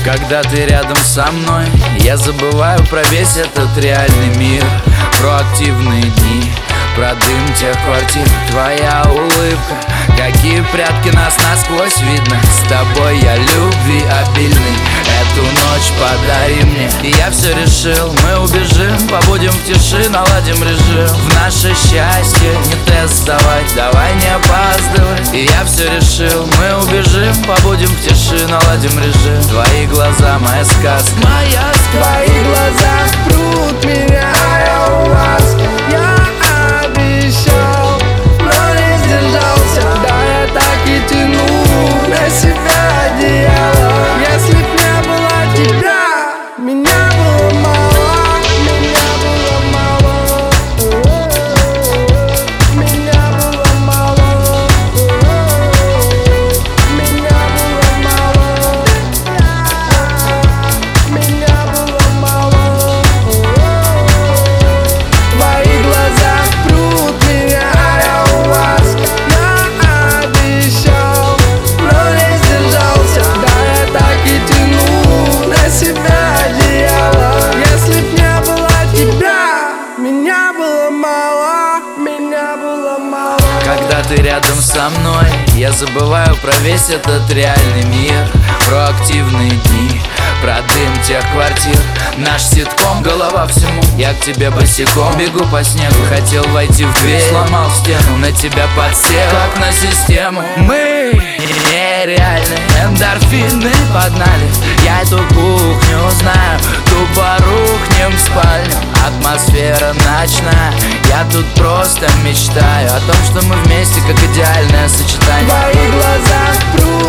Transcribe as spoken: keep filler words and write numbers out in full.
Когда ты рядом со мной, я забываю про весь этот реальный мир. Про активные дни, про дым тех квартир. Твоя улыбка, какие прятки, нас насквозь видно. С тобой я любви обильный. Эту ночь подари мне. И я все решил, мы убежим, побудем в тиши, наладим режим. В наше счастье не тестовать, давай не опаздывай. И я все решил, мы убежим, побудем в тиши, наладим режим. Твои глаза, моя сказка, моя сказка. Твои глаза прут меня, я у вас. Я обещал, но не сдержался. Да, я так и тяну на себя одеяло. Если б не было тебя, меня было мало, меня было мало, меня было мало, меня было мало, меня было мало. Твои глаза прут меня, я у вас. Я обещал, но не сдержался. Да, я так и тяну на себя одеяло. Если б не было тебя, меня было мало, меня было мало. Когда ты рядом со мной, я забываю про весь этот реальный мир. Про активные дни, про дым тех квартир. Наш ситком, голова всему. Я к тебе босиком бегу по снегу. Хотел войти в дверь, сломал стену, на тебя подсел, как на систему. Мы нереальны, эндорфины погнали. Я эту кухню знаю, тупо рухнем в спальню. Атмосфера ночная, я тут просто мечтаю о том, что мы вместе, как идеальное сочетание. Твои глаза прут